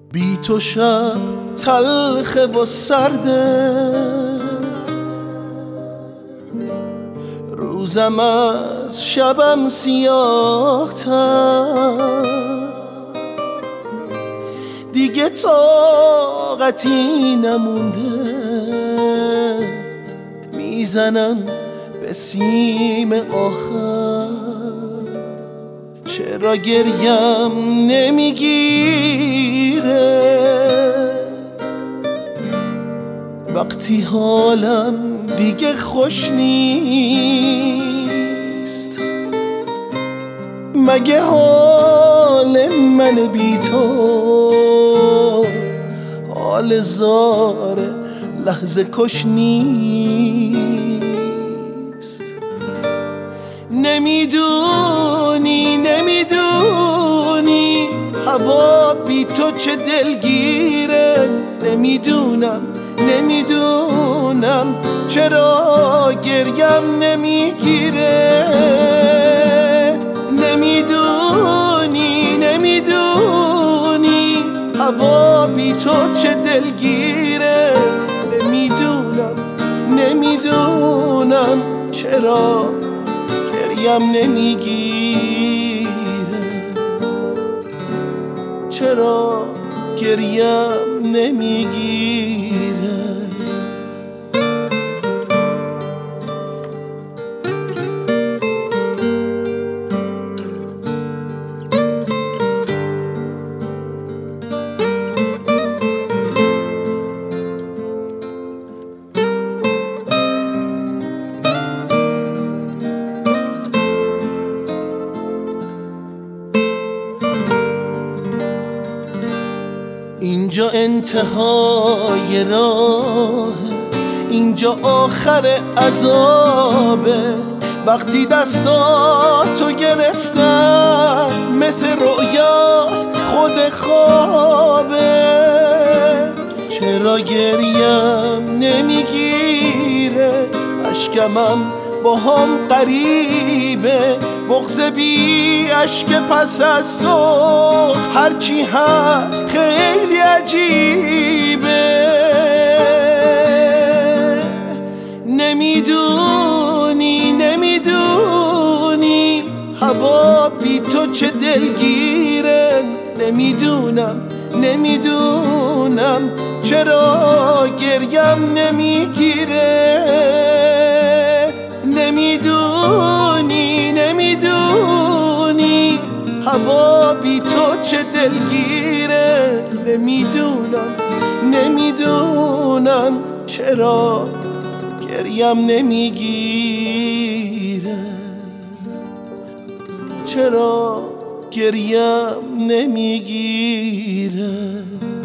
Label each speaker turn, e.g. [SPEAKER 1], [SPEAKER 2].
[SPEAKER 1] بی تو شب تلخه و سرده، روزم از شبم سیاه تر، دیگه طاقتی نمونده، میزنم به سیم آخر. چرا گریم نمیگیره وقتی حالم دیگه خوش نیست؟ مگه حال من بی تو حال زار لحظه کش نیست؟ نمیدونی هوا بی تو چه دلگیره، نمیدونم چرا گریم نمیگیره. نمیدونی هوا بی تو چه دلگیره، نمیدونم چرا گریم نمیگیره، چرا گریم نمیگیره. اینجا انتهای راه، اینجا آخر عذابه. وقتی دستاتو گرفتم مثل رؤیاست خود خوابه. چرا گریم نمیگیره، اشکمم با هم قریبه. بغض بی اشک پس از تو هرچی هست خیلی عجیبه. نمیدونی هوا بی تو چه دلگیره، نمیدونم چرا گریم نمیگیره. نمیدونی هوا بی تو چه دلگیره، نمیدونم چرا گریم نمیگیره، چرا گریم نمیگیره.